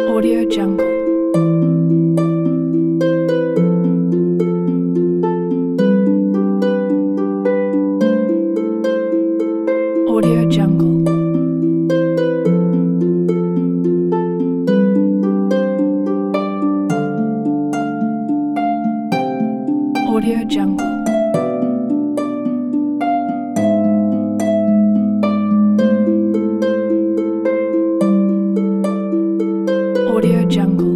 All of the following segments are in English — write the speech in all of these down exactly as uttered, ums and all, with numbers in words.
Audio Jungle. Audio Jungle. Audio Jungle. Audio Jungle.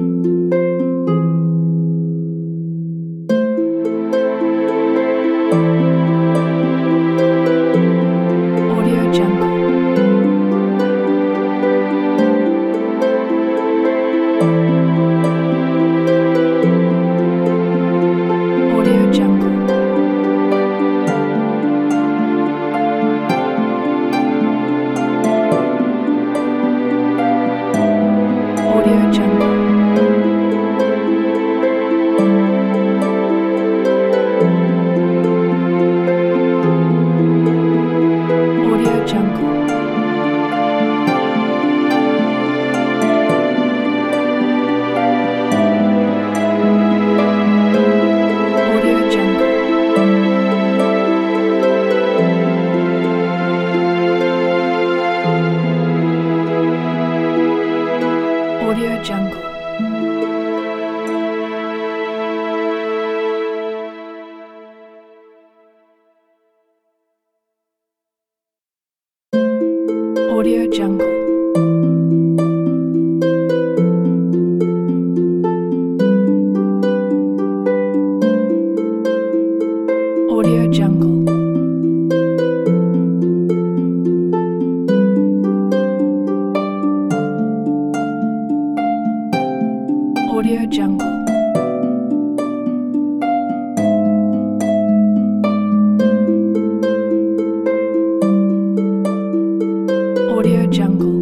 Audio Jungle. Audio Jungle. Audio Jungle. Audio Jungle. Audio Jungle. Audio Jungle. Audio Jungle. Audio Jungle. Audio Jungle. Audio Jungle.